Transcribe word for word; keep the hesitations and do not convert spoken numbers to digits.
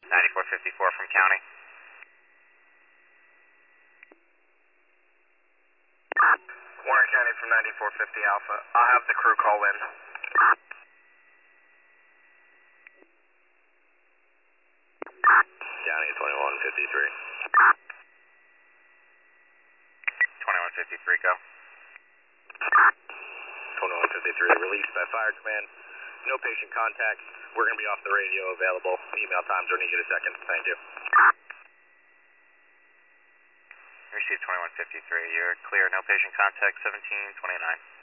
ninety-four fifty-four from County. Warren County from ninety-four fifty Alpha. I'll have the crew call in. County twenty-one fifty-three. twenty-one fifty-three, go. twenty-one fifty-three, released by Fire Command. No patient contact. We're going to be off the radio available. Email times are needed a second. Thank you. Received twenty-one fifty-three. You're clear. No patient contact, seventeen twenty-nine.